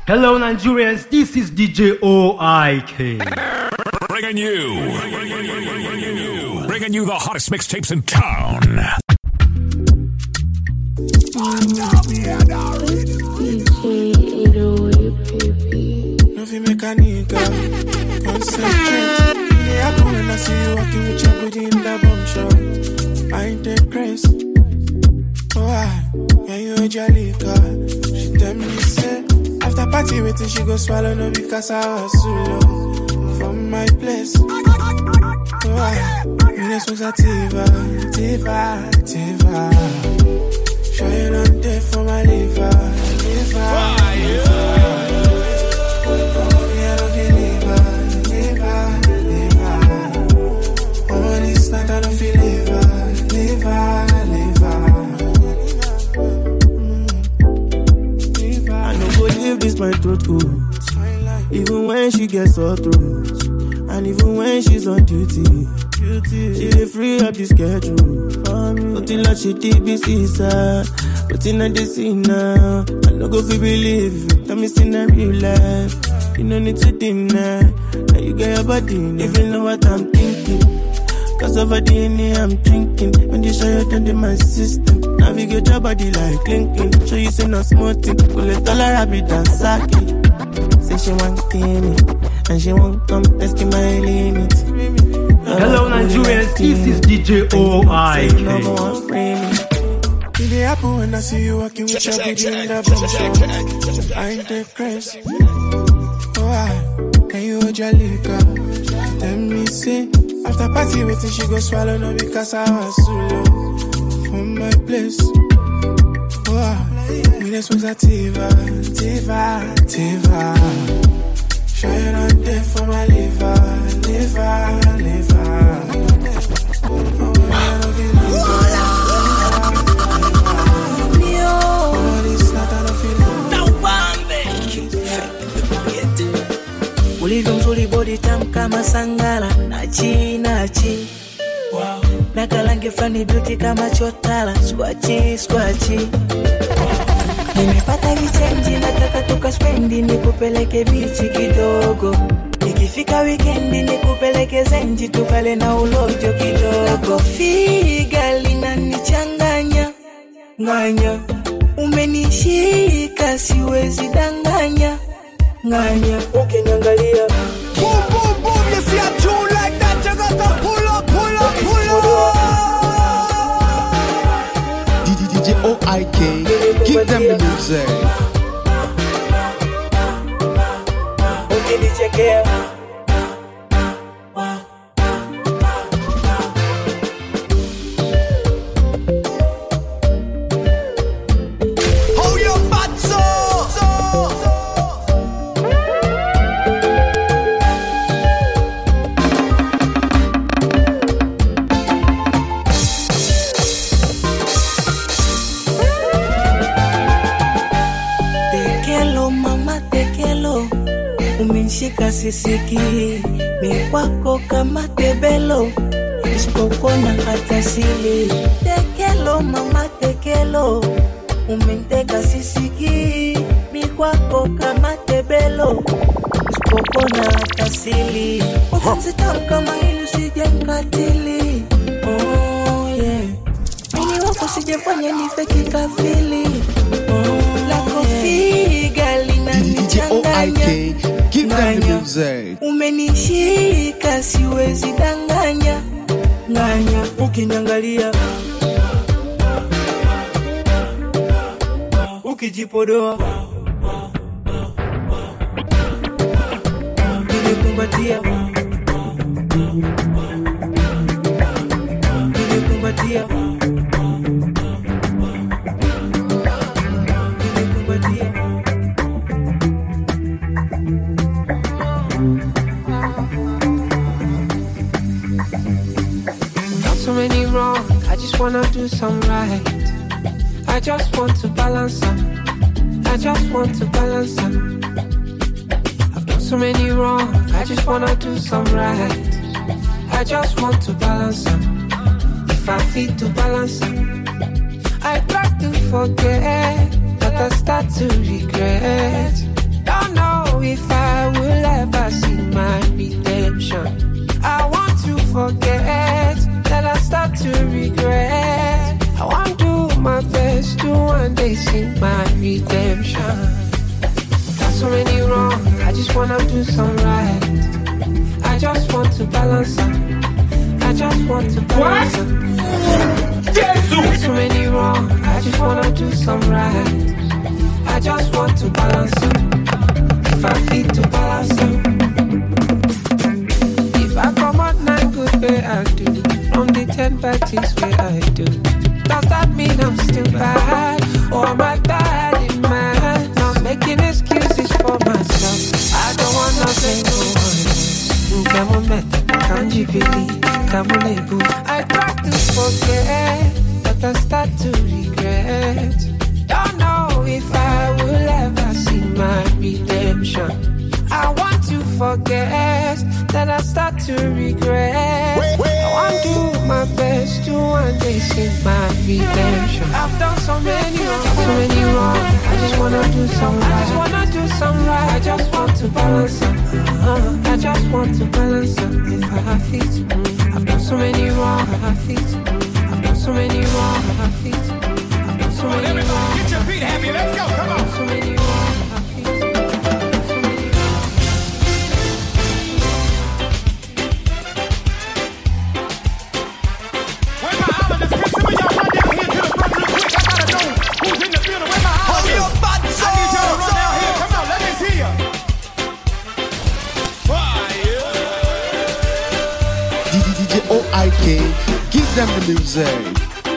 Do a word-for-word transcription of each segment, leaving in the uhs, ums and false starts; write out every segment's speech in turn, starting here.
Hello Nigerians, this is D J O I K. Bringing you, bringing you the hottest mixtapes in town. Nothing mechanical, concentrate. Yeah, when I see you walking with your booty in the bomb shot, I ain't depressed. Oh, I, yeah, you a jolly girl. She tell me, say, after party waiting, she go swallow no because I was so low from my place. Oh, I, you was a tiva, tiva, tiva. Sure you not there for my liver, liver, liver. This my throat cold. Even when she gets her throat, and even when she's on duty, duty. She dey free up the schedule. Nothing like she did be sir. But in a scene now, I no go feel believe it. Tell me see na real life. You no need to deny. Now you get your body, if you know what I'm thinking. Cause of a D N A I'm drinking. When you show you down in my system, navigate your body like Lincoln. Show you say no small thing. Go let all her rabbit and sack it. Say she want me, and she won't come testing my limits. Hello Nigerians, this is D J O I K. It happen when I see you walking with your booty in the bomb shot. I ain't depressed. Oh, I, and you a jolly girl. Tell me, say, after party waiting, she go swallow no because I was so low from my place. Oh, me this was a tiva, tiva, tiva. Sure you not there for my liver, liver, liver. Oh, I love you, liver. Oh, this not a feeling. Now, Bambi. Ulivyo mzuri body tam kama sangala. Nachi, nachi wow. Nakalange flani beauty kama chotala. Squachi, squachi wow. Nimepata vichenji nataka tukaspendi. Nikupeleke bichi kidogo. Nikifika weekendi nikupeleke zenji. Tukale na ulojo kidogo. Figa linanichanganya nganya. Umenishika siwezi danganya nganya. Ukiniangalia boom, boom, boom, you see a tune like that, you gotta pull up, pull up, pull up. D J O I K, give them the music. Okay, D J K. Umeshika sisiki ni kwako kama tebelo isipokona hata sili. Tekelo mama tekelo umenteka sisiki ni kwako kama tebelo isipokona hata sili. Ufanzi tamu kama hili usije mkatili. Oh yeah, mimi wako sijefanya nife kikafili. Oh, lako figa linanichanganya. Give them the music. Umenishika siwezi danganya nganya. Ukiniangalia ukijipodoa nimekumbatia nimekumbatia wanna do some right. I just want to balance them. I just want to balance them. I've done so many wrong. I just wanna do some right. I just want to balance them. If I feel to balance them, I try to forget, but I start to regret. Don't if I will ever see my redemption. I want to forget, then I start to regret. I want to do my best to one day see my redemption. Got so many wrong, I just wanna do some right. I just want to balance them. I just want to balance them. Got so many wrong, I just wanna do some right. I just want to balance them. If I fit to balance them. If I come out nine good way I do, from the ten bad things way I do, does that mean I'm still bad? Or am I bad in mind? Not making excuses for myself. I don't wanna blame no one. Can't you believe? I try to forget, but I start to regret. Don't know if I will ever see my redemption. I want to forget, then I start to regret. Wait, wait. I want to do my best to one day see my redemption. I've done so many wrong, so many wrong. I just wanna do some right. I just wanna do some right. I just want to balance them. Uh-huh. I just want to balance them. If I have feet, mm. I've done so many wrong. I have feet. Mm. I've done so many wrong. I have feet. Mm. I've done so many everybody wrong. Get your feet happy. Let's go. Come on. So many wrong. I have feet. O I K, give them the music.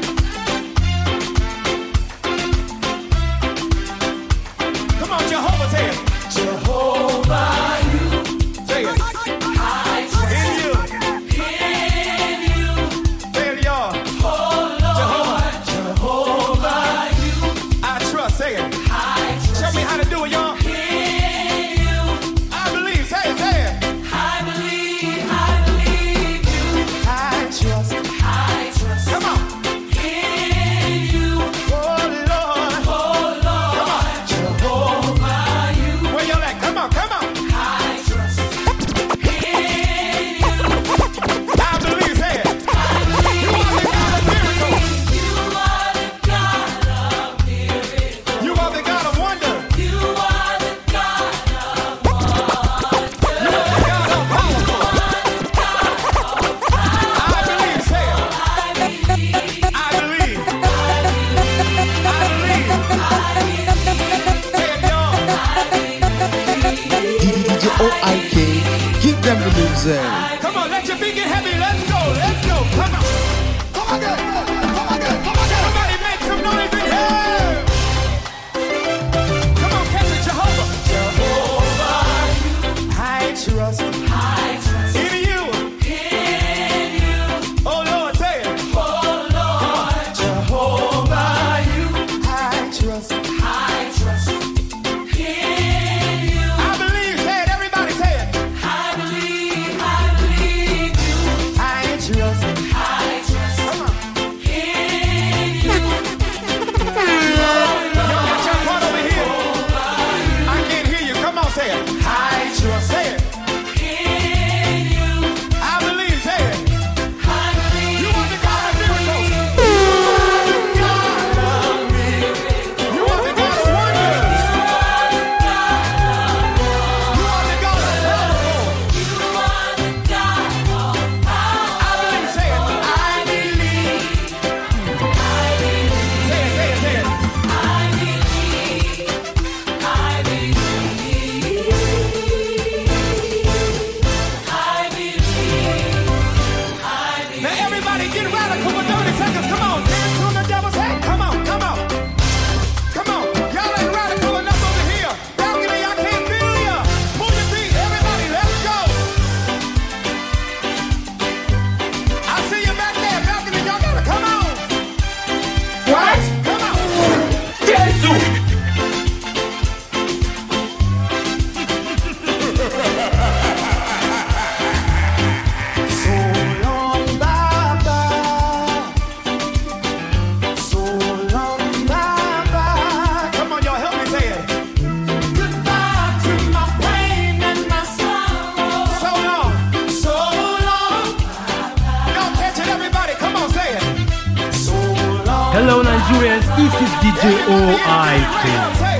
Come on, Jehovah, say it. Jehovah, you. Say it. I trust in you. In you. Say it, y'all. Oh, Lord. Jehovah, Jehovah, you. I trust, say it. I trust. Show me how to do it, y'all. In you. I believe, say it, say it. I believe, I believe you. I trust. I trust. Come on. In you. Oh, Lord. Oh, Lord. Come on. Jehovah, you. Where y'all at? Come on, come on. I trust. In you. I believe, say it. I believe. You are the God of miracles. You are the God of miracles. You are the God of wonder. You are the God of wonder. You are the God of power. I believe, say it. I believe. I believe. Say it, y'all. D J O I K, give them the music. Come on, let your feet get heavy. Let's go. Let's go. Come on. Come on, girl. Come on, girl. Come on, girl. Somebody make some noise in here. Come on, catch it, Jehovah. Jehovah, I trust. I trust in you. In you. Oh Lord, say it. Oh Lord, Jehovah, you. I trust. I trust in you. I believe. Say it. Everybody say it. I believe. I believe you. I trust. I trust. Come on. In you. Y'all got your part over here. I can't hear you. Come on, say it. I trust. Say it. In you. I believe. Say it. I believe. You are the God of miracles. You are the God of miracles. You are the God of wonders. You are the God of wonders. You are the God of power. You are the God of power. I believe. Say it. I believe. I believe. Say it. Say it. Say it. I believe. I believe. I believe. Now everybody get radical for thirty seconds. Come on, dance on the devil's head. Come on, come on. Come on. Y'all ain't radical enough over here. Balcony, I can't feel ya. Move your feet, everybody, let's go. I see you back there, balcony, y'all gotta come on. What? Come on. So long, Baba. So long, Baba. Come on, y'all, help me say it. Goodbye to my pain. Nigerians, this is D J O I K.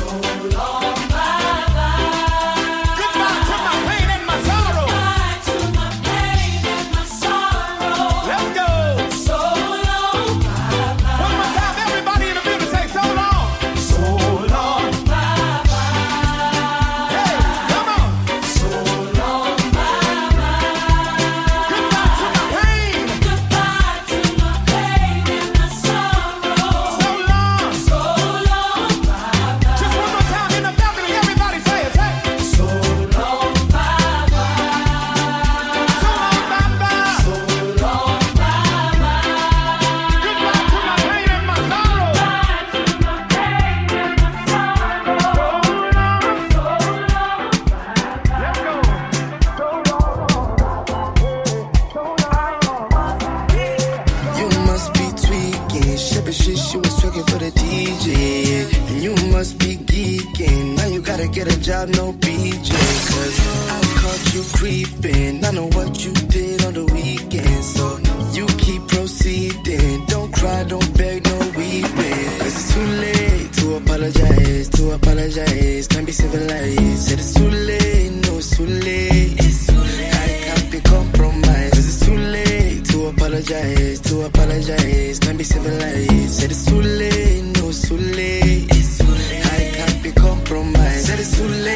No B J, cause I caught you creeping. I know what you did on the weekend, so you keep proceeding. Don't cry, don't beg, no weeping. Cause it's too late to apologize, to apologize. Can't be civilized. Said it's too late, no, it's too late. It's too late. I can't be compromised. Cause it's too late to apologize, to apologize. Can't be civilized. Said it's too late, no, it's too late. It's too late. I can't be compromised. Said it's too late.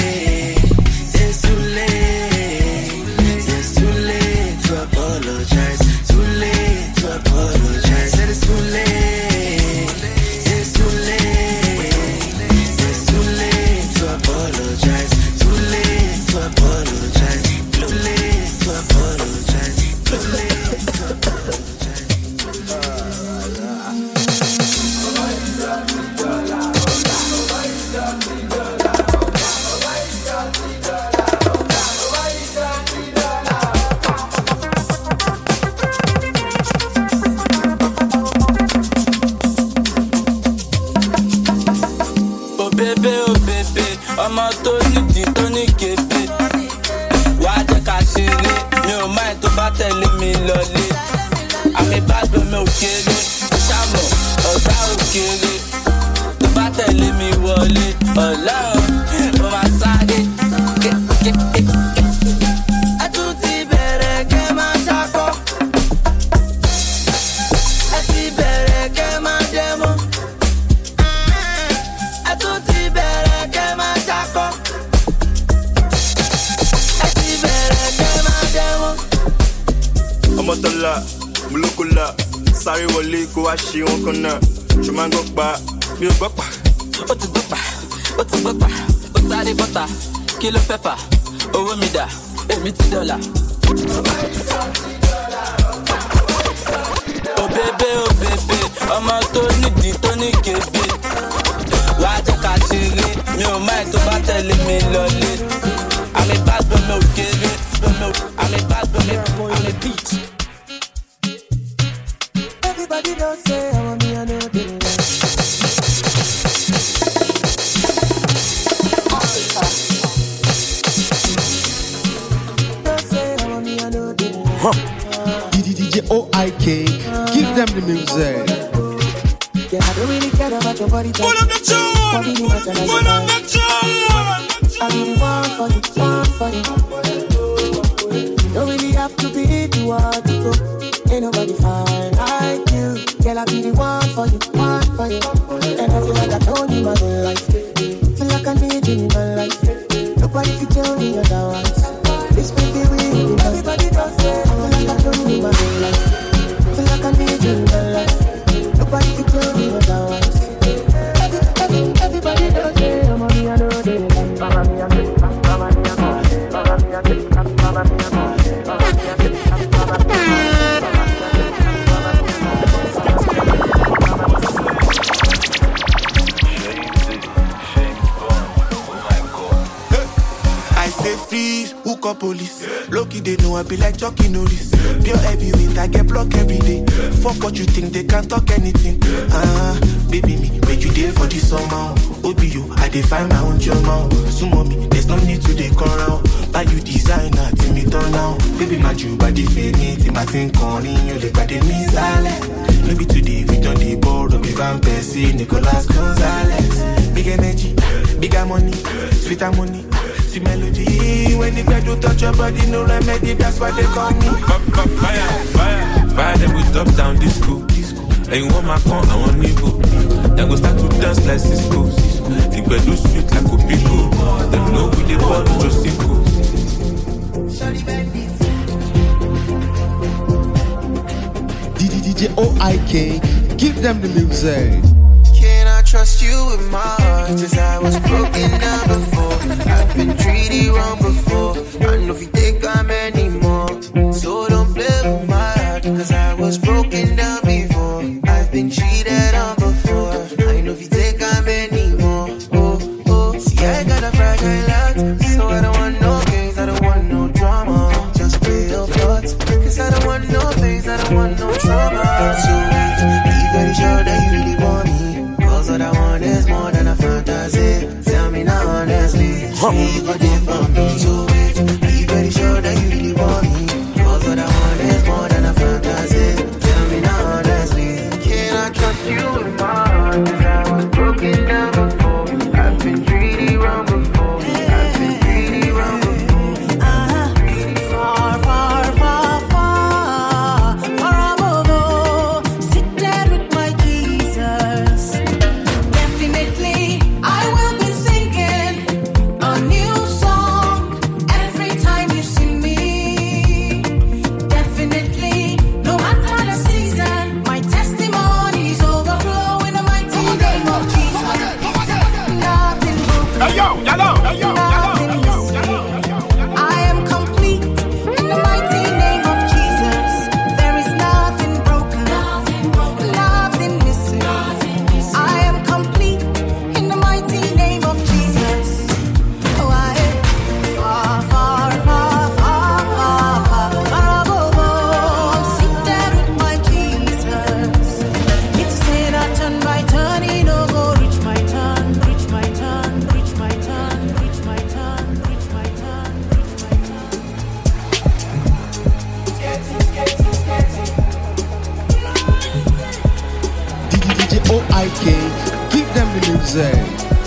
She won't come now. She man go back. You go back. Ó ti gbọ́ pa, ó ti gbọ́ pa, ó sáré bọ́ta, kí ló fẹ́ fà, owó mi dà, èmi ti dọ́là. Ó bébé, ó bébé, ọmọ tó nídìí tó ní kébé. Wàá jẹ́ ká ṣeré, mi ò máa tó bá tẹ̀lé mi lọlé. Àmì bá gbọ́n mi ò kéré, àmì bá gbọ́n mi àmì beat. Everybody don't say I want me, I know the Huh. D J O I K, give them the music. Yeah, I don't really care about your body type. Pull up the tune! Pull up the tune! I really want for you, want for you. You don't really have to be the one to go. Ain't nobody fine like you. Girl, I be the one for you, one for you. And I feel like I told you my whole life. Feel like I need you in my life. Nobody can tell me otherwise. This baby will be everybody does say. I feel like I told you my whole life. Feel like I need you in my life. Nobody can tell me otherwise. Everybody does say, I'm on me, I know they like. Mama mia, mama mia, mama mia, mama mia, mama mia, mama mia. Freeze, hook up police. Loki, they know I be like Chucky Norris. Pure heavyweight, I get blocked every day. Fuck what you think, they can't talk anything. Ah, uh, baby me, make you there for this summer. O B U, I dey find my own journal. Sumo me, there's no need to dey come round. Buy you designer, till me turn now. Baby, my Jew body fading, till my thing calling you, the body me silent. Maybe today we done the board, be Van Persie, Nicolas Gonzalez. Big energy, bigger money, sweeter money, sweet melody. When the girl do touch your body, no remedy, that's why they call me. Fire, fire, fire, fire, then we top down disco. And you want my con, I want Nico. Then go start to dance like Cisco. The bed do sweet like Opico. Them know we the ball to Josico. D J O I K, give them the music. Can I trust you with my heart? Cause I was broken down before. I've been treated wrong before. I know if you think I'm anymore. So don't play with my heart. Cause I was broken down before. I've been cheated on before. I know if you think I'm anymore. Oh, oh. See, I got a fragile heart. So I don't want no games. I don't want no drama. Just play your thoughts. Cause I don't want no things. I don't want no trauma. So wait, be very sure that you really want me. Cause all I want is more than a fantasy. Tell me now honestly, she got it for me. So wait, be very sure that you really want me. Cause all I want is more than a fantasy. Tell me now honestly, can I trust you with my heart? Cause I was broken down before. I've been treated wrong before. I've been treated wrong before. Far, far, far, far, far above all. Sit there with my Jesus. Definitely, I will be singing a new song every time you see me. Definitely, no matter the season, my testimonies overflow in the mighty name of Jesus. Nothing broken. Hey yo, yellow, hey yo, Nothing missing. I am complete in the mighty name of Jesus. There is nothing broken, nothing missing. I am complete in the mighty name of Jesus. Oh, I am far, far, far, far, far, far, far above all. Sit there with my Jesus. It's said I turn by turn, he no go reach my turn, reach my turn, reach my turn, reach my turn, reach my turn, reach my turn. D J O I K, give them the music.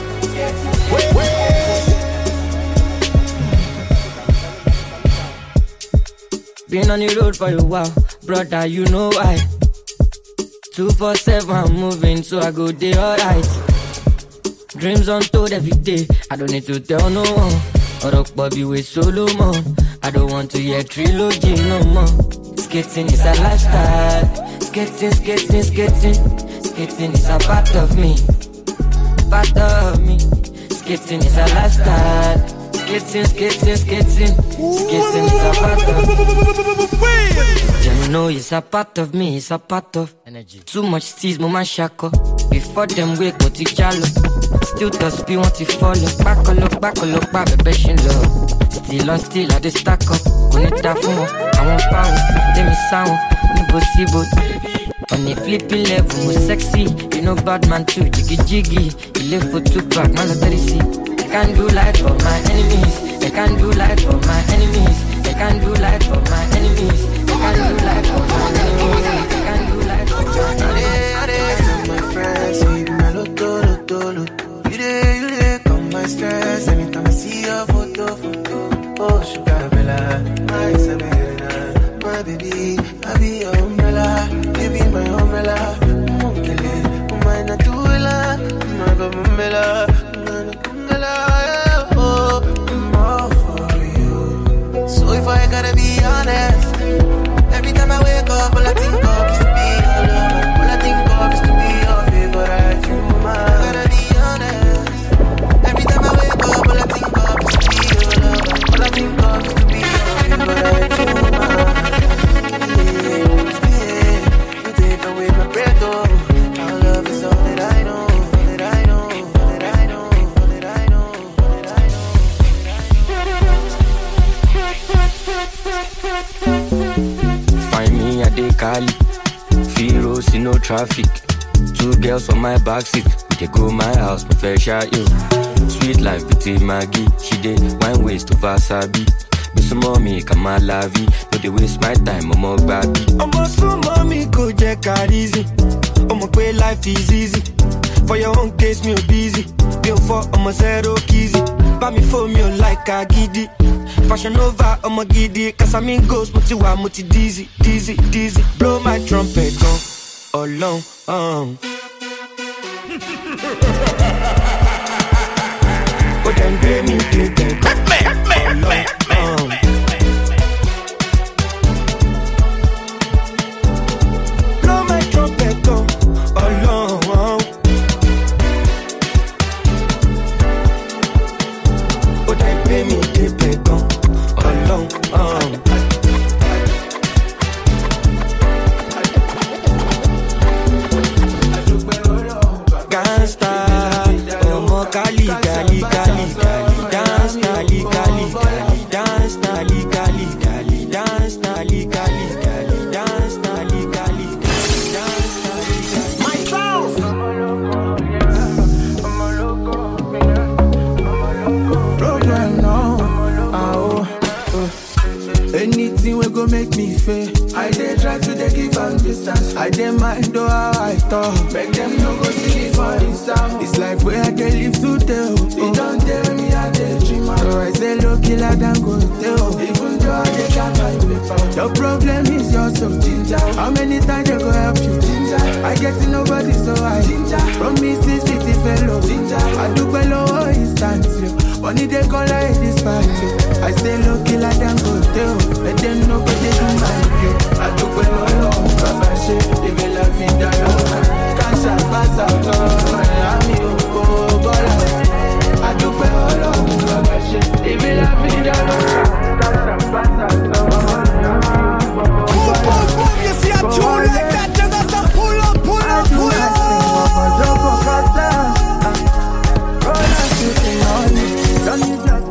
Been on the road for a while, brother, you know why. two four seven, I'm moving, so I go day alright. Dreams untold every day, I don't need to tell no one. Or up Bobby with Solomon, I don't want to hear trilogy no more. Skating is a lifestyle, skating, skating, skating. Skating is a part of me, part of me. Skating is a lifestyle. Skating, skating, skating. Skating is a part of me. You know it's a part of me, it's a part of energy. Too much steez, mama shako. Before them wake, go to jalo. Still does be want to follow. Back a look, back a look, back a beshin low. Still on still, I just stack up. Connect that phone, I want power. Let me sound, never see but. On a flipping level, more sexy. You know bad man too, jiggy jiggy. You live for two back, man I thirty see. I can't do life for my enemies. I can't do life for my enemies. I can't do life for my enemies. I can't do life for my enemies. I can't do life for my enemies. My friends, see my loto, loto, loto. You dey, you dey, come my stress. Anytime I see your photo, photo. Oh, sugar bella, my Isabella, my baby, I be your umbrella, you be my umbrella. Mokele, my natula, my gumela, my gumela. Oh, I'm all for you. So if I gotta be honest, every time I wake up, all I think of is to be your lover. All I think of is to be your favorite woman. I gotta be honest. Every time I wake up, all I think of is to be your lover. All I think of is to be your favorite woman. Yeah, yeah. You take away my breath, oh. Our love is all that I know, all that I know, all that I know, all that I know, all that I know. Find me at the Cali, Firos in no traffic. Two girls on my backseat, we dey go my house, me fair shot you. Sweet life between Maggie, she dey wine waist to Vasabi. Miss mommy, come on, la vie, no dey waste my time, I'm more baby. I'm also mommy, go check her easy. I'm a way life is easy. For your own case, me busy. Bill for I'm a zero kizzy. Buy me for me like a giddy. Fashion over, I'm a giddy. Cause I'm in ghost, muti wa muti dizzy, dizzy, dizzy. Blow my trumpet on, alone, um. But then pay me, take it, alone, um. Blow my trumpet on, alone, um. But then pay me, take it, alone, um. Kali, Kali, Kali, Kali, dance, Kali, Kali, Kali, dance, Kali, Kali, Kali, dance, Kali, Kali, Kali, dance, Kali, Kali, dance, Kali, Kali. My house. Problem now. Anything will go make me fail. I dey try to dey give am distance. I dey mind though how I talk. Make them no go see me for Insta. This life where I dey live today. Oh, oh. Don't tell me I dey dream. So I say low killer than go tell. Even though I dey got my paper. Your problem is you're so ginger. How many times they go help you? Ginger. I get to nobody so I ginger. From me see city fellow. Ginger. I do below instant. Money they call like this party. I say low killer than go tell. Let them know what they do my view. I do well alone, Baba shit, live a la vida loca. Can't pass out, I'm you, oh, bola. I do well alone, Baba shit, live a la vida loca. Can't pass out, oh, boom, boom, boom, you see a tune like that, you got to pull up, pull up, pull up. Roll and shooting on me, don't need that.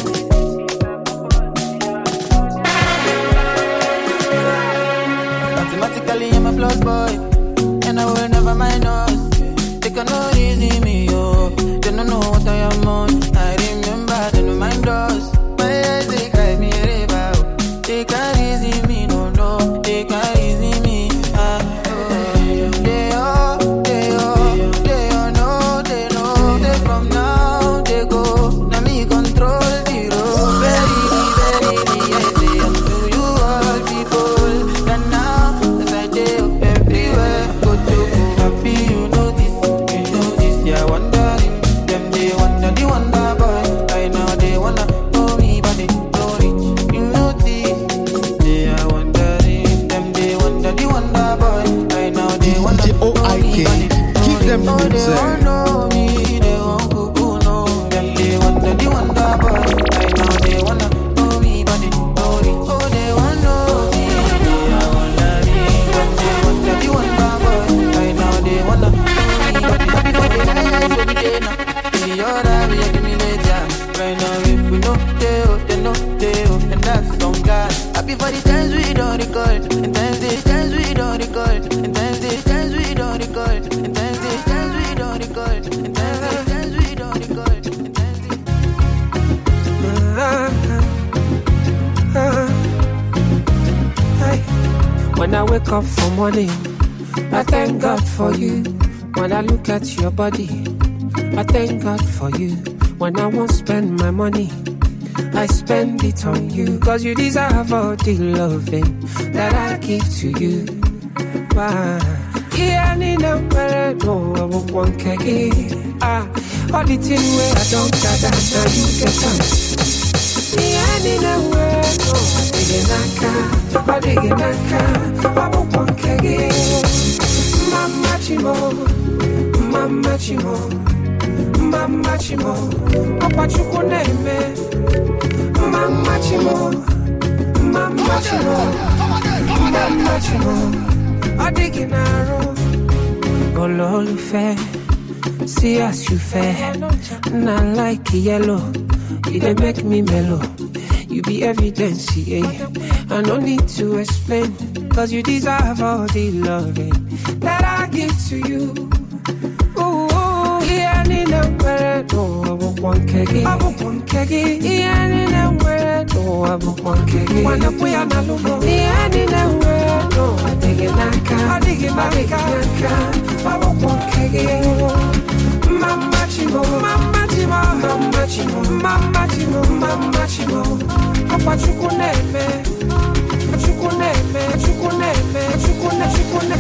I'm a plus boy, and I will never mind us. They cannot easy me, oh. They don't know what I am on. I remember, they don't mind us. My eyes, they cry me a river. They can't easy me, no, no. They can't easy me, ah, oh. They all, they all, they all know, they know. They from now, they go. Now me control the road. Very, very, yes, they am to you all people. And now, as I do everywhere, go to go happy, you know this, you know this, yeah, wondering. Them they wonder, the wonder boy. I know they wanna know me, but they don't reach. You know this, they are wondering. Them they wonder, the wonder boy. I know they wanna know me, but they Keep them know they won't know me, they won't cuckoo know. Them they wonder, the wonder boy. I know they wanna know me, but they don't reach. Oh, they won't know me, they are wondering. Them they wonder, the wonder boy. I know they wanna know me, but they before they lie, so we dey now. In the order we give me later. Right now if we know they oh, they know they oh, and that's on God. Happy for the times we don't record, and times the times we don't record, and times the times we don't record, and times the times we don't record, and times the times we don't record, and times the When I wake up for morning, I thank God for you. When I look at your body, I thank God for you. When I won't spend my money, I spend it on you. Cause you deserve all the loving that I give to you. Why? Yeah, I need a better no, I won't want kegi. Ah, all the things where I don't gather, now you get some. Yeah, I need a word, no, I dig in a car, I dig in a car, I won't want kegi. Mama Chimo, Mama Chimo, Mama Chimo, Papa Chukuneme, Mama Chimo, Mama Chimo, Mama Chimo. I dig in a row. Ololufe, see as you fair. Not like yellow, you dey make me mellow. You be evidence, yeah. I no need to explain, cause you deserve all the loving that I I give to you. Ooh, yeah, I need a word. No, I want one keggy. I want one keggy. Yeah, I need a word. No, I want one keggy. Wanna put on a logo. Yeah, I need a word. No, I dig it like I dig it like I want one keggy. Mama Chimo, Mama Chimo, Mama Chimo, Mama Chimo, Mama Chimo. Papa Chukuneme, Chukuneme, Chukuneme, Chukune, Chukune,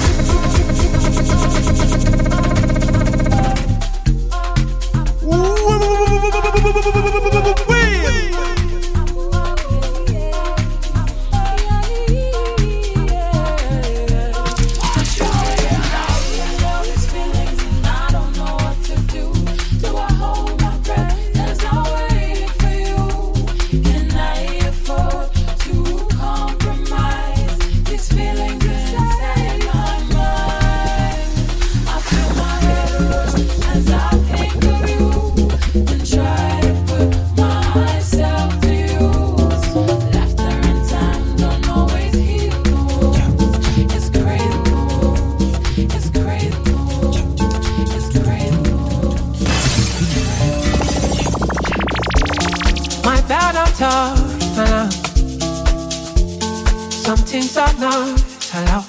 some things are not allowed.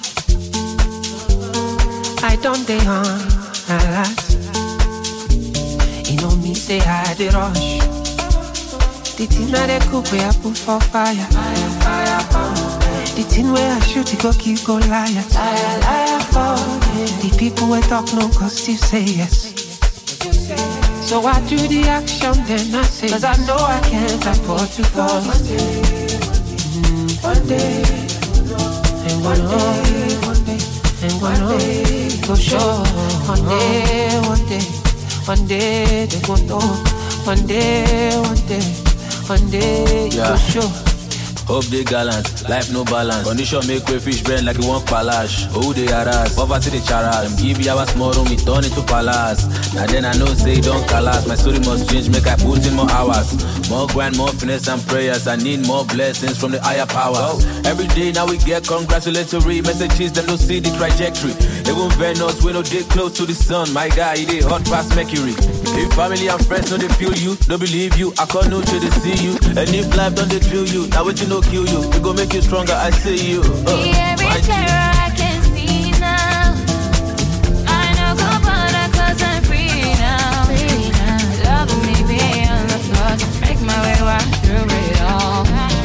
I don't dey on a lot. You know me say I dey rush. The thing that they cook where I put for fire, fire, fire, fire. The thing where I shoot it go kill go liar, liar, liar for yeah. The people who talk no cause still say yes. So I do the action then I say, cause I know I can't afford to fall. One day, mm, one day, and one day, one day, and one day, go show. One day, one day, one day, they go know. One day, one day, one day, go show. Hope they gallant, life no balance. Condition make way fish burn like it won't palash. Oh, they harass, poverty they charas. Them give you our small room, it turn into palace. Now then I know say don't collapse. My story must change, make I put in more hours. More grind, more finesse and prayers. I need more blessings from the higher powers. Every day now we get congratulatory messages, them don't see the trajectory. They won't Venus, we no dig close to the sun. My guy, he dey hot past Mercury. If family and friends know they feel you, don't believe you, I can't know till they see you. And if life don't they drill you, now what you know kill you, we gon' make you stronger, I say you. Uh, yeah, every terror I can see now. I know go bother cause I'm free now. Free now. Love me be on the floor, make my way walk through it all.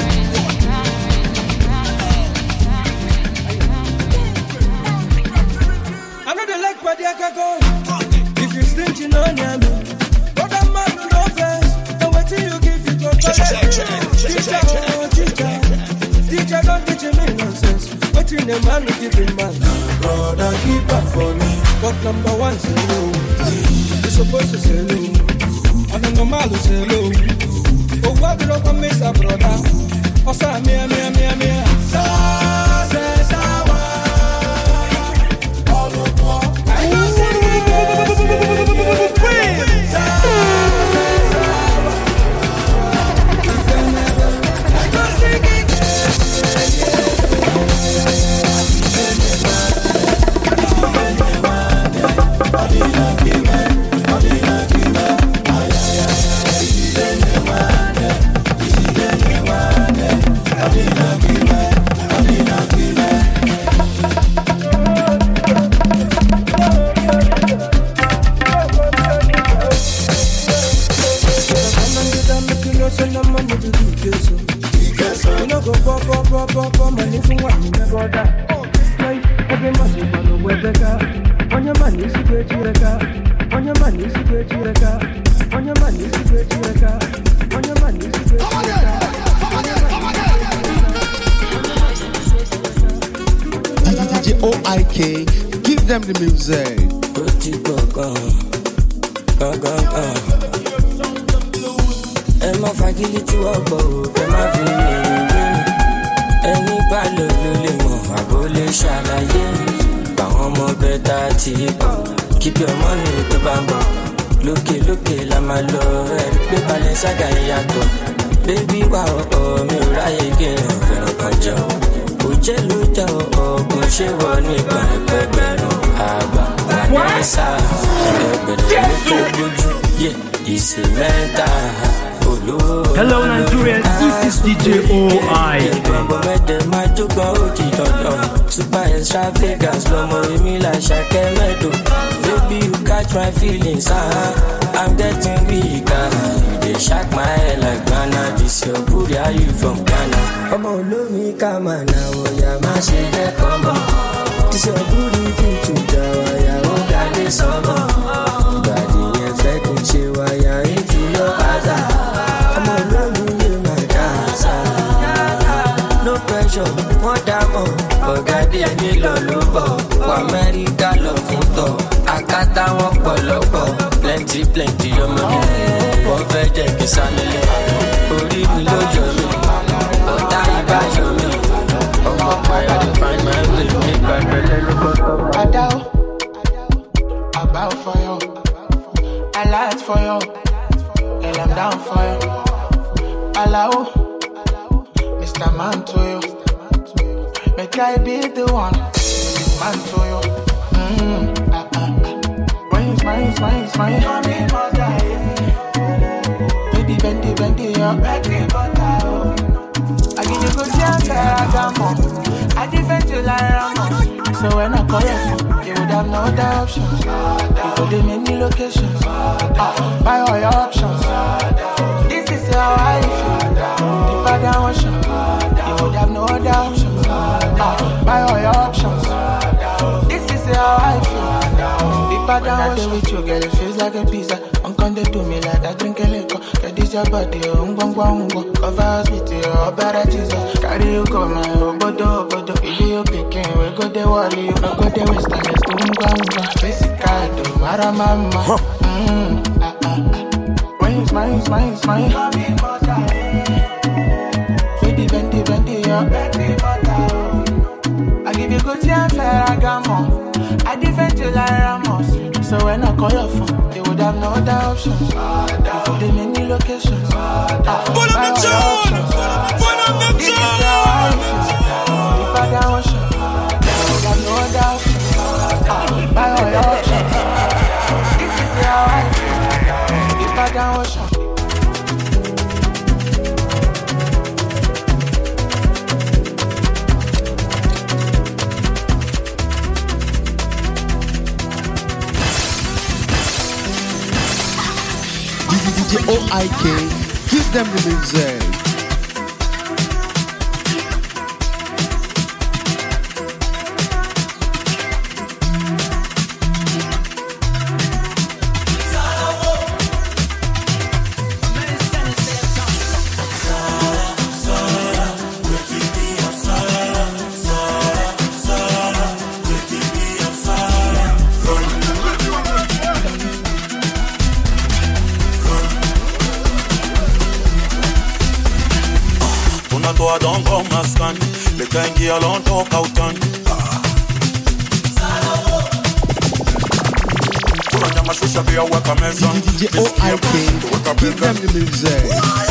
I know they like body I can go. If you stingy on your me, but that man no face. And wait till you give it to teacher, don't teach me nonsense. What in the man will give him man? Brother, keep up for me. But number one, say no. You're supposed to say no. And I'm normal to say no. Oh, what do you come miss a brother? Oh, say me, me, me, me. Sa, say, sawa. All of what? I don't see it. D J O I K, give them the music. Emma fagility ọgbọ o, Emma fi rere ẹni bá lò ló lè mọ̀ àbó lè ṣàlàyé báwọn ọmọ bẹ́tà ti bọ̀ keep your money tó bá ń bọ̀ lókè lókè la máa lọ ẹ̀rí pé balẹ̀ ṣága ìyàtọ̀ bébí wà ọ̀ọ́ mi ò ráyè kí n fẹ́ràn kan jẹun kò jẹ́ ló jẹ́ ọ̀ọ́gùn ṣé wọ́n nígbà ẹgbẹ̀gbẹ̀rún àgbà. Vanessa. Yeah, it's a mental. Hello Nigeria, this is D J O I. Super extravagance, no more me like Shakemedo. Baby, you catch my feelings, uh-huh. I'm getting weaker. You dey shock my head like Ghana. This your booty, are you from Ghana? Come on, love me, come on now, oh yeah, my shit, come on. This your booty, feel to the yeah, oh God, this summer. Body effect, she wire into your eyes. No pressure, more diamond. Ọ̀gádé ẹni lọ ló bọ̀. Wọ Amẹ́ríkà lọ fún tọ̀. Akátá wọn pọ̀lọ́pọ̀. Plenty plenty ọmọ mi. Wọ́n fẹ́ jẹ́ kí sálẹ̀. Orí mi ló yọ mí. Ọ̀tá ibà yọ mí. Ọmọ pààyà dey find my way. Nípa ìpẹ́lẹ́ ló bọ́ tọ́. Adao, about for you. I lied for you. Girl, I'm down for you. Allow. Mister Man to you, make I be the one. This man to you. Mm-hmm. Ah, ah, ah. When you smile, smile, smile. Baby, bendy, bendy, yeah. I give you good chance, I got more. I defend you like Ramos. So when I call your phone, you would have no other options. You go to many locations. Ah, buy all your options. This is how I feel. Deeper than ocean. You would have no other options. Ah, buy all your options. This is how I feel. Deeper than ocean. When I do with you, girl, it feels like a pizza. I'm gonna do me like I drink a liquor. Get this your body, um, bum, bum, bum. Cover us with your better Jesus. Carry you go, my obodo, obodo. If you picking, we go the wally. You go the western, let's go, bum, bum. Physical, do mara mama. Mm, ah, ah, ah. When you smile, smile, smile. Baby, bendy, bendy, yeah. I give you good chance, I got more. I defend you like Ramos. So when I call your phone, they would have no other options. You go to many locations. Ah, buy all your options. This is how I feel. Deeper than ocean. They would have no other options. Ah, buy all your options. This is how I feel. Deeper than ocean. D J O I K, give them the music. I don't come and stand. The kind girl on talk out on. D J O I K, give them the music.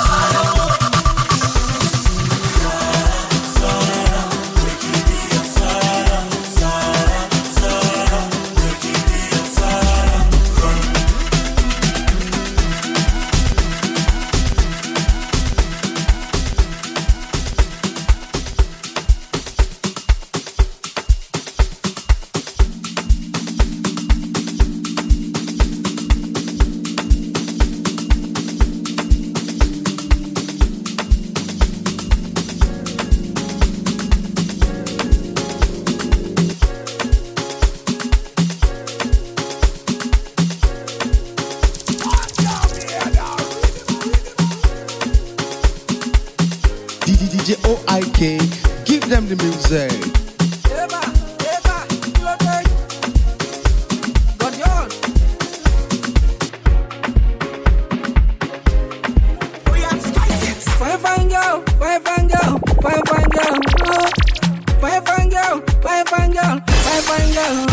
D J O I K, give them the music. Fine, fine girl, fine, fine girl, fine, fine girl, fine, fine girl, fine, fine girl, fine, fine girl.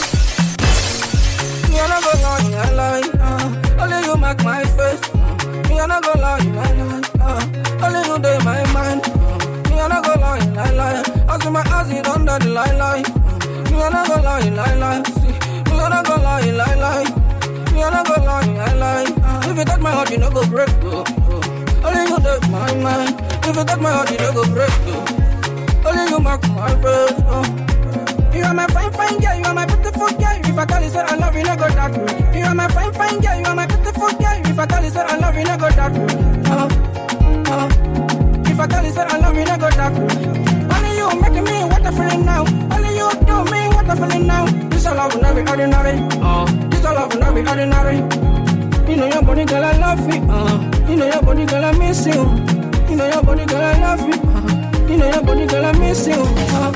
Me I no go lie, I lie. Only you make my face. Me I no go lie, I lie. Only you dey my mind. Me I no go lie, I lie. I see my eyes it under the light, light. Me I no go lie, I lie. See, me I I not gonna lie, lie, lie. Me I not gonna lie, lie, lie. If you touch my heart, you no go break. Oh, oh. Only you touch my mind. If you touch my heart, you no go break. Oh. Only you mark my face. Oh. You are my fine, fine girl. You are my beautiful girl. If I tell you say I love you, no go dark. You are my fine, fine girl. You are my beautiful girl. If I tell you say I love you, no go dark. Oh, oh. If I tell you say I love you, no go dark. Only you making me what I feeling now. Only you do me what I feeling now. This all love will not be ordinary. Oh, this all love will not be ordinary. You know your body, girl, I love you. Uh, you know your body, girl, I miss you. You know your body, girl, I love you. Uh, you know your body, girl, I miss you. Uh.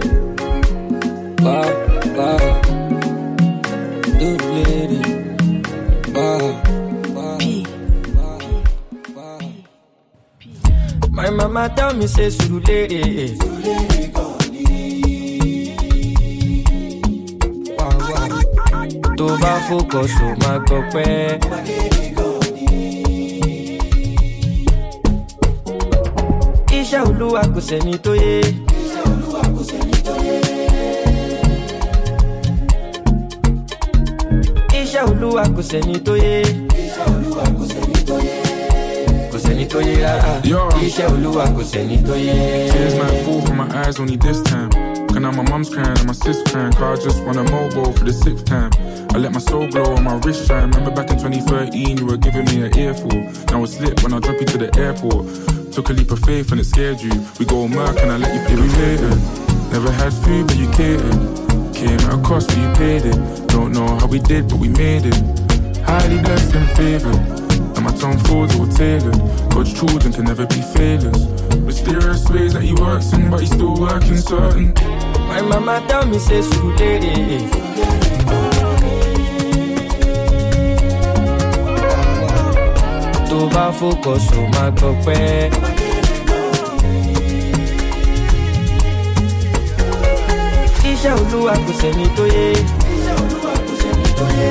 Wow, wow, good lady. Wow, wow. P. My mama tell me say suru lady. Wow, wow. To ba focus o ma go pe. Iṣẹ́ Olúwa kò sẹ́ni tó yé. Iṣẹ́ Olúwa kò sẹ́ni tó yé. Iṣẹ́ Olúwa kò sẹ́ni tó yé. Iṣẹ́ Olúwa kò sẹ́ni tó yé. Kò sẹ́ni tó yé rárá. Iṣẹ́ Olúwa kò sẹ́ni tó yé. Tears might fall from my eyes only this time. Cause now my mum's crying and my sis crying. Cause I just want a mobile for the sixth time. I let my soul glow on my wrist shine. Remember back in twenty thirteen you were giving me an earful. Now it's lit when I drop you to the airport. Took a leap of faith and it scared you. We go Merc and I let you pay me later. Never had food but you catered. Came at a cost but you paid it. Don't know how we did but we made it. Highly blessed and favoured. And my tongue folds all tailored. God's children can never be failures. Mysterious ways that he works in but he's still working certain. My mama tell me say suru lady. To ba focus o ma go pe. Iṣẹ́ Olúwa kò sẹ́ni tó yé. Iṣẹ́ Olúwa kò sẹ́ni tó yé.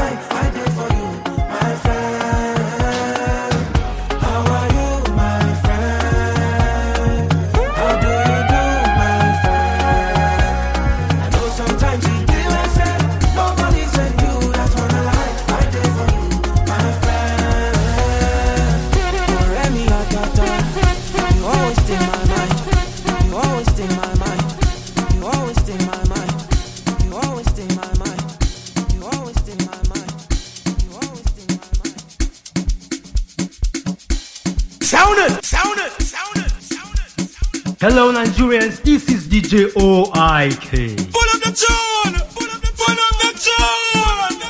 My friend, Hello Nigerians, this is D J O I K. Pull up the tune! Pull up the, pull up the tune!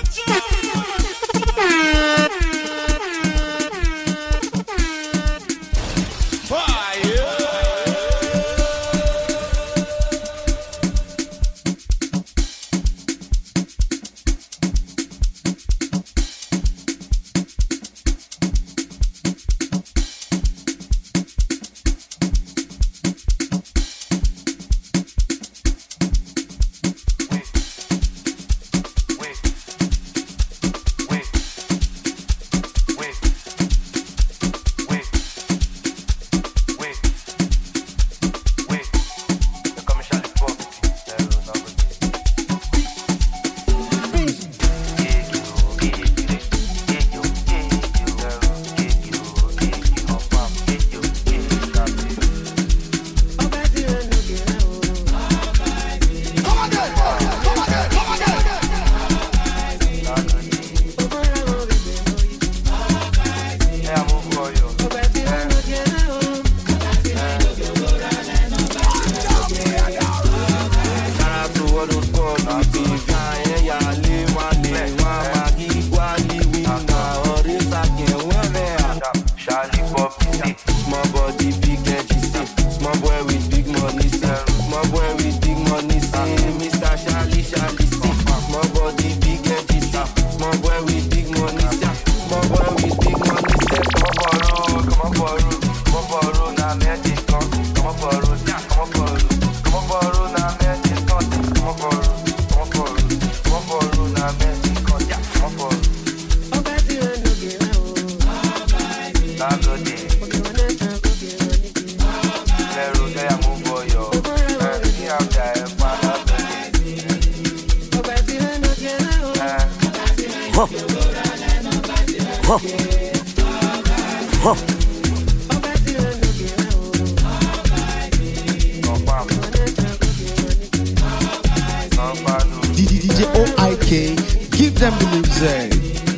D J O I K, give them the music.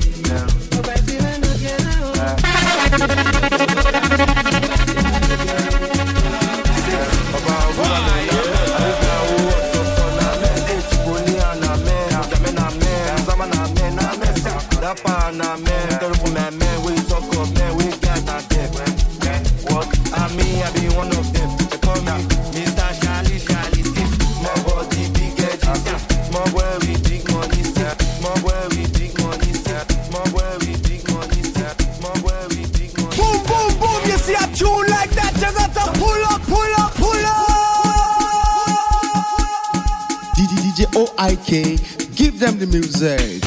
D J O I K, give them the music.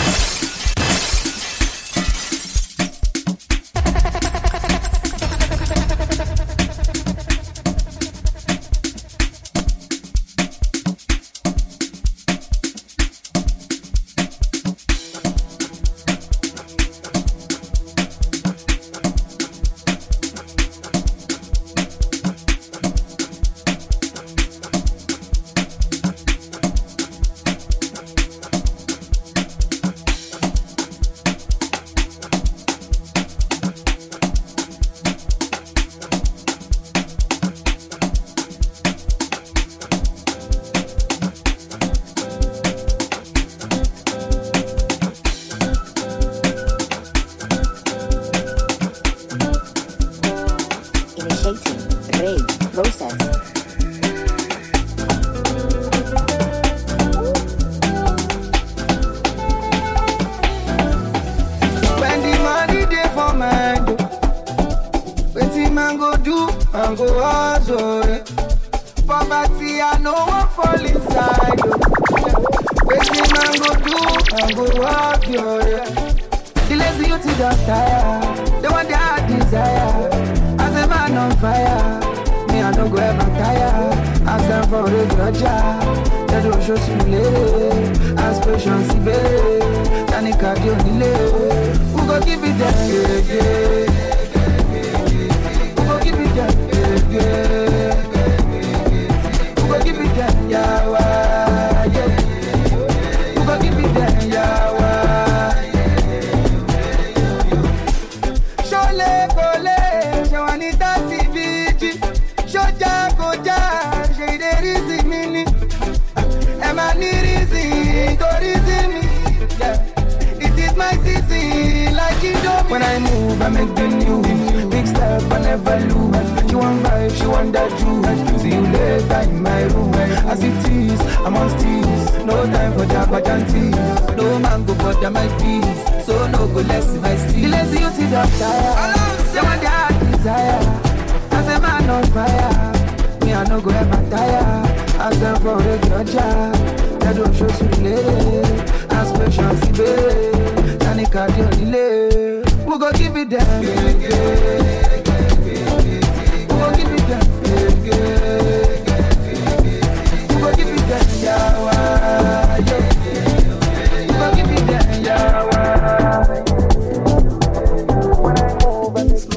Shoja koja to reason me. Yeah, it is my season, like you do. When I move, I make the news. Big step, I never lose. She want vibe, she want that juice. See you later in my room. As it is, I'm on steez. No time for jabba janties. No man go bother my peace. So no go less in my steez. The lazy you see the fire. Say what the heart desire. As a man on fire. Me I no go ever tire. As a for a good job. That don't show to delay. As patience to be. Tani cardio delay. We go give it them. We go give it them. We go give it them. Yawa. We go give it them. Yawa. When I move and it's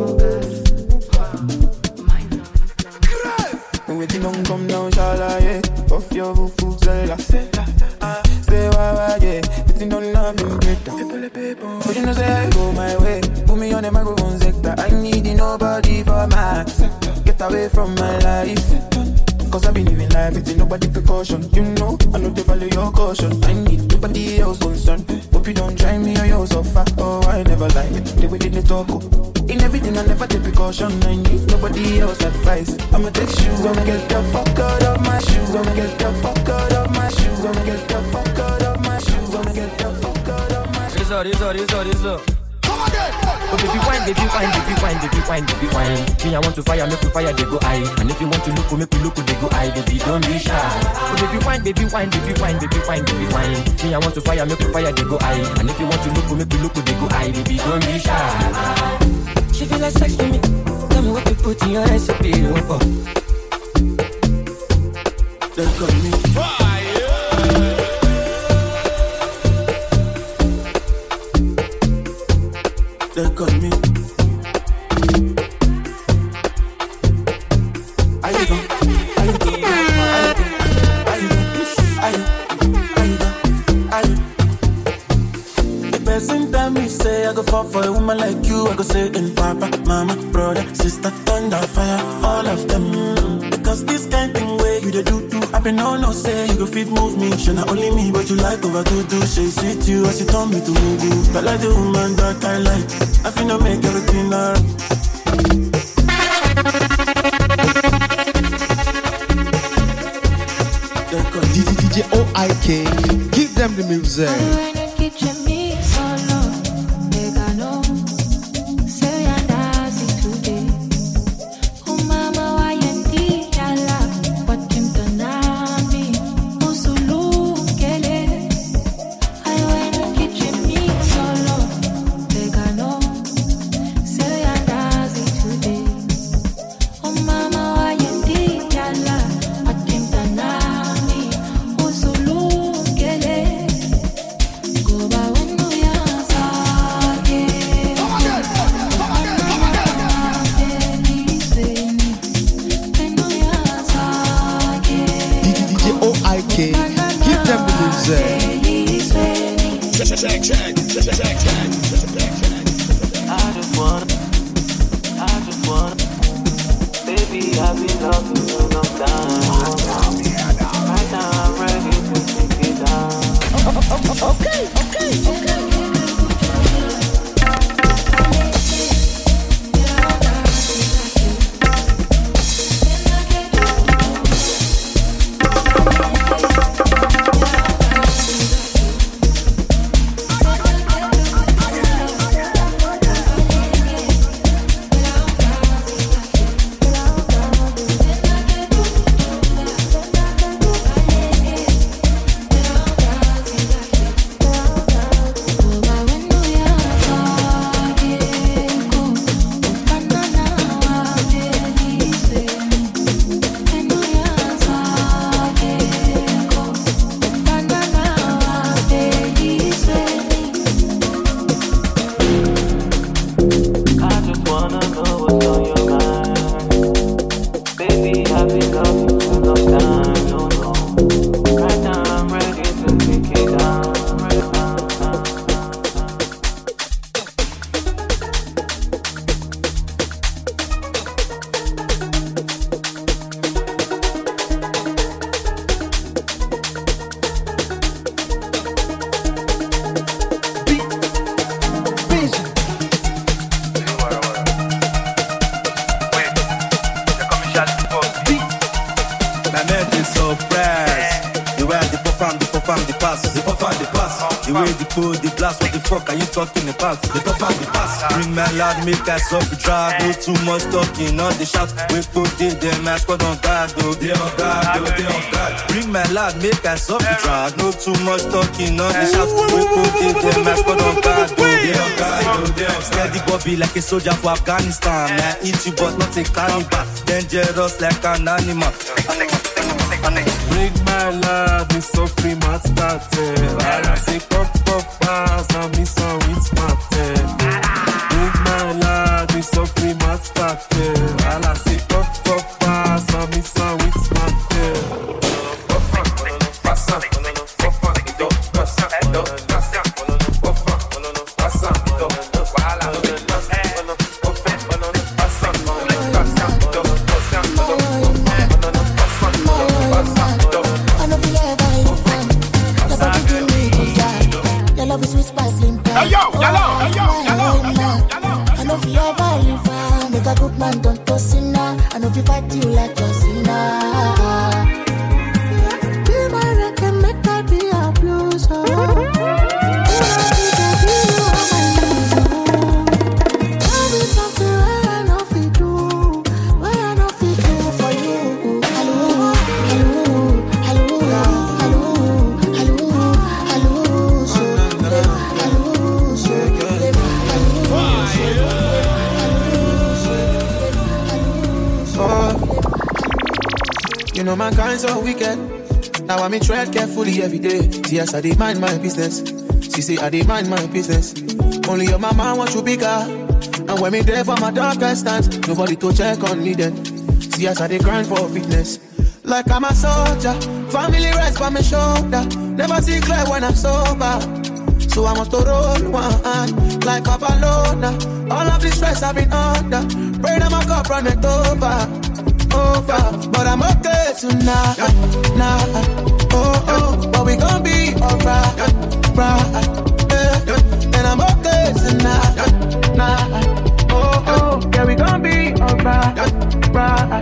waiting on come down, shala, yeah. Off your fufu, zella. Stay wah, yeah. Waiting on love and better. But you know, say I go my way. Put me on the microphone sector. I need nobody for my sector. Get away from my life. Cause I've been living life, it's nobody precaution. You know, I know they follow your caution. I need nobody else concern. Hope you don't try me or you're so far. Oh, I never lie. The way they talk. In everything I never take precaution. I need nobody else advice. I'ma take shoes, I'ma get the fuck out of my shoes. I'ma get the fuck out of my shoes. I'ma get the fuck out of my shoes. I'ma get the fuck out of my shoes. Rizzo, Rizzo, Rizzo, Rizzo. Oh baby wine, baby wine, baby wine, baby wine, baby wine. Me I want to fire, make you fire, they go high. And if you want to look, make you look, they go high. Baby don't be shy. Oh baby wine, baby wine, baby wine, baby wine, baby wine. Me I want to fire, make you fire, they go high. And if you want to look, make you look, they go high. Baby don't be shy. She feel like sex for me. Tell me what you put in your recipe. Oh. They call me fire. They call me. Are you gone? Are you gone? Are you gone? Are you gone? Are you? The person tell me say I go fall for a woman like you. I go say in papa, mama, brother, sister, thunder, fire, all of them. Because this kind thing where you the do do. I been on no say you go fit move me. She not only me but you like over to do. She sweet you as she told me to move you. But like the woman that I like. I feel no make everything alright. D J O I K, give them the music. surprise. The way they perform, they perform, the pass, they perform, the pass. The way they pull, the blast, what the fuck are you talking about? They perform, the pass. Bring my loud, make us up the drag. No too much talking, all the shouts. We put it, them my squad on guard, though. They on guard, though, they on guard. Bring my loud, make us up the drag. No too much talking, all the shouts. We put it, them my squad on guard, though. They on guard, though, they on guard. Steady Bobby like a soldier for Afghanistan. Man, eat you but not a cannibal. Dangerous like an animal. Bring my love, it's so free, mat started. I say puff puff pass, and me so it's matted. Bring my love, it's so free, mat started. I say puff puff pass, and me so it's matted. Pass up, puff up, do, pass up, do, pass up, puff up, pass up, do, wala, pass up, puff up, pass up, pass up, do, pass up, Hey yo, yellow, hey yo, yellow, yellow. I know if you ever live far, make a good man don't toss in now. I know if you fight you like John Cena. Be my record, make that be a blues. You know mankind so wicked. Now I me tread carefully every day. See as I dey mind my business. She say I dey mind my business. Only your mama want you bigger. And when me there for my darkest times, nobody to check on me then. See as I dey grind for fitness. Like I'm a soldier, family rest by my shoulder. Never see clear when I'm sober. So I must to roll one hand like Papalona. All of this stress I've been under. Pray that my cup run it over. Over, but I'm okay tonight, nah, oh, oh, but we gon' be alright, right, yeah, and I'm okay tonight, nah, oh, oh, yeah, we gon' be alright, right,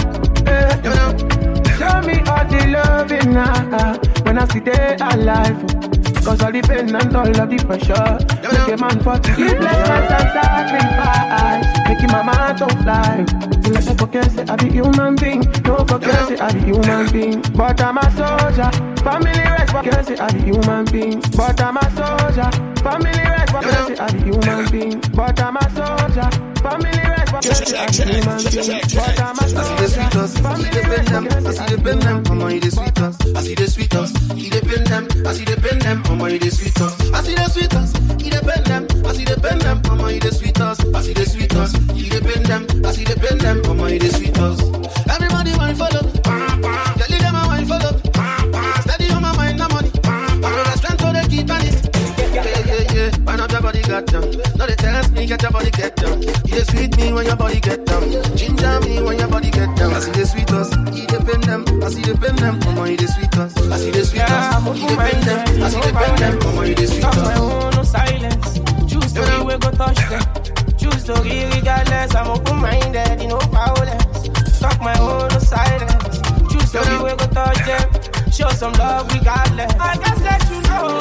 yeah, show me all the loving now, when I see they alive. Cause all the pain and all of the pressure make a man for to give lessons and sacrifice. Making my mind to fly. You let me forget say I be human being. Don't forget say I be human being. But I'm a soldier. Family rest forget say I be human being. But I'm a soldier. Family rest forget say I be human being. But I'm a soldier. Family rest forget say I be human being. But I'm a soldier. Family rest forget say I be human being. Mama, you the sweetest. I see the sweetest. You the pen them. I see the pen them. Mama, you the sweetest. I see the sweetest. You the pen them. I see the pen them. Mama, you the sweetest. I see the sweetest. You the pen them. I see the pen them. Mama, you the sweetest. Everybody want follow. Tell you them I want follow. Steady on my mind, no money. I know the strength so they keep on it. Yeah, yeah, yeah. Why not your body got down? No, they test me, get your body get down. You the sweet me when your body get down. Ginger me when your body get down. I see the sweetest. You the pen them. I see the pen them. Mama, you the sweetest. I see the sweetest. You the pen them. I see the pen them. Mama, you the sweetest. Talk my own, no silence. Choose the way we go touch them. Choose the real regardless. I'm open-minded, you know violence. Talk my own, no silence. Choose the way we go touch them. Show some love regardless. I just let you know.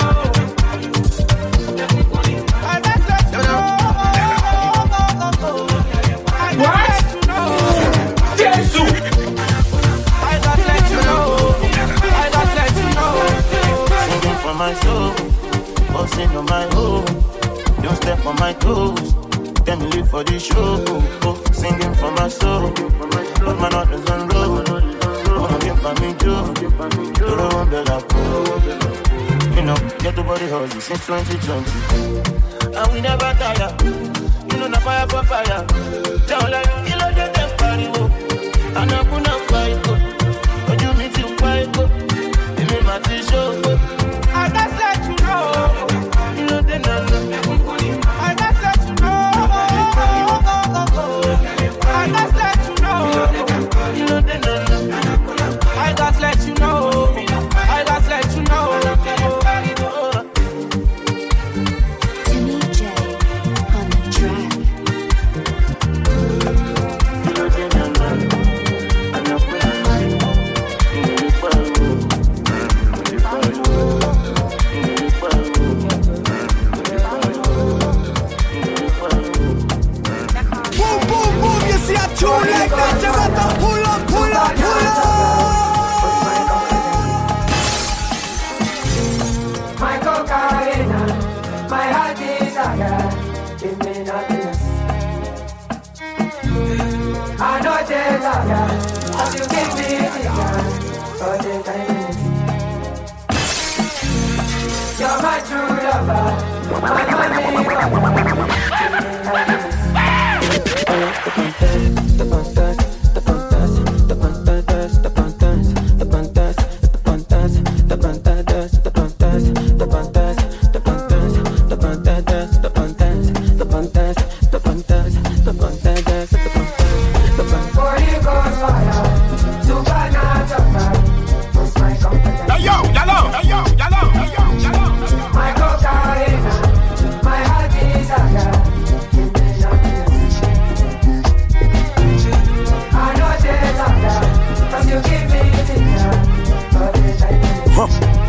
I just let you know. I just let you know. Jesus. I just let you know. I just let you know. Singing for my soul, bossing on my own. Don't step on my toes. Let me live for this show. Oh, singing for my soul, but my heart is on road. Wanna get by me too. Do the one that I go. You know, get the body hustle since twenty twenty. And we never tire. You know, the fire for fire. Down like, you know, the death party. And I'm gonna fight. But you meet you fight. You made my t-shirt. I just let you know. You know, the nana. I just let you know. I just let you know. You know, the nana. I just let you know. I just let you know. Timmy J on the track. give me the for the time. You're my true lover, my money lover. The pantas, the pantas, the pantas, the pantas, the pantas, the pantas, the pantas, the pantas, the pantas, the pantas, the pantas, the pantas, the pantas, the pantas, the pantas, the pantas, the pantas. Holy Ghost fire, supernatural, was my confidence. Hey yo, yellow, hey yo, yellow, hey yo, yellow. My cocaine, my heart desire. Huh.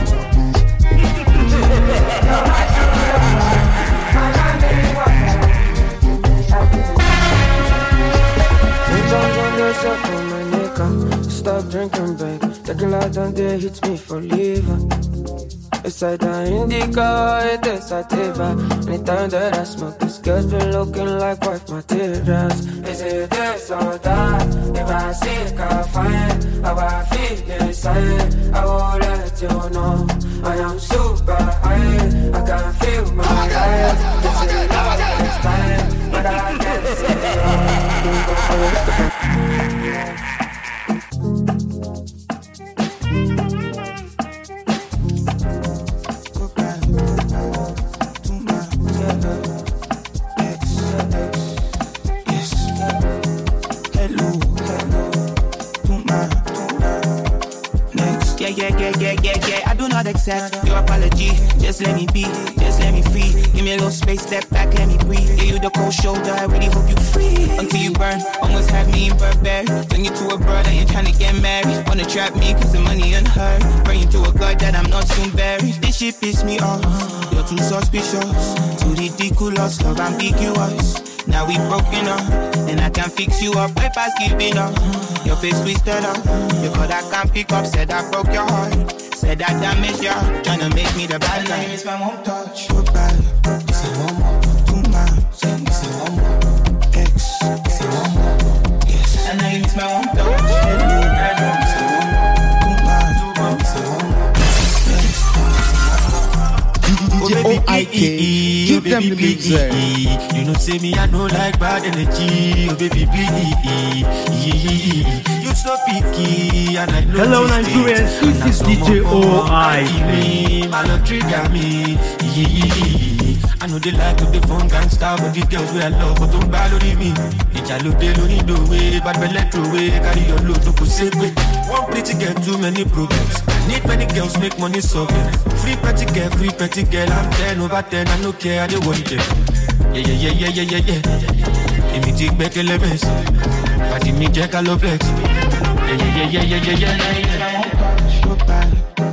Stop drinking, babe. Tequila don't dare hit me for liver. It's like the indica, it is sativa. Anytime that I smoke, this girl's been looking like white materials. Is it this or that? If I see it, I find how I feel inside. I will let you know I am super high. I can feel my eyes. It's a lot of time, but I can't say it. Yeah, yeah, yeah, yeah, yeah. I do not accept your apology. Just let me be, just let me free. Give me a little space, step back, let me breathe. Give you the cold shoulder, I really hope you free. Until you burn, almost have me in Burberry. Turn you to a brother, ain't trying to get married. Wanna trap me, cause the money unheard. Bring you to a god that I'm not soon buried. This shit piss me off. You're too suspicious, too ridiculous, love ambiguous. Now we broken up, and I can fix you up if I giving up. Your face twisted up, your God I can't pick up. Said I broke your heart, said I damaged you. Tryna make me the bad guy. It's my one touch. Goodbye. Say one more. Two more. Say one more. X. Say one more. Yes. And now it's my one touch. Hello. Say one more. Two more. Say one more. D J O I K, give them the mix there. You know, say me, I know like bad energy. Oh, baby, please. You so picky, and I know. Hello, Nigerians, this is D J O I K. My love trigger me. I know they like to be fun gangsta, but these girls where I love, but don't bother me. It's a look, they don't need the way, but we let away. Carry your load to go save it. One pretty girl, too many problems. Need many girls, make money solving. Free pretty girl, free pretty girl. I'm ten over ten, I don't care, I don't want it. Yeah, yeah, yeah, yeah, yeah, yeah, yeah. If me take back elements, but if me check a low flex. Yeah, yeah, yeah, yeah, yeah, yeah, yeah. Go back.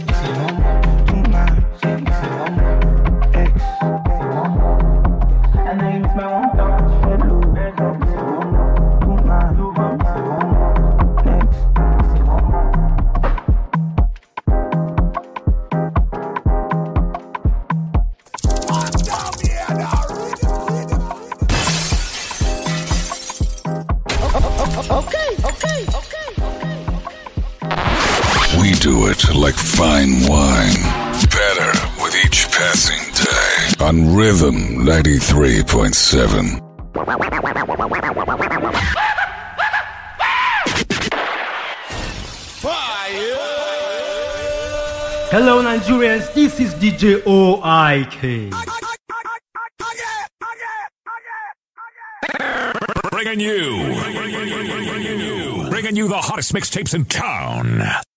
Do it like fine wine, better with each passing day. On Rhythm ninety-three point seven. Hello, Nigerians, this is D J O I K. Bringing you, bringing you the hottest mixtapes in town.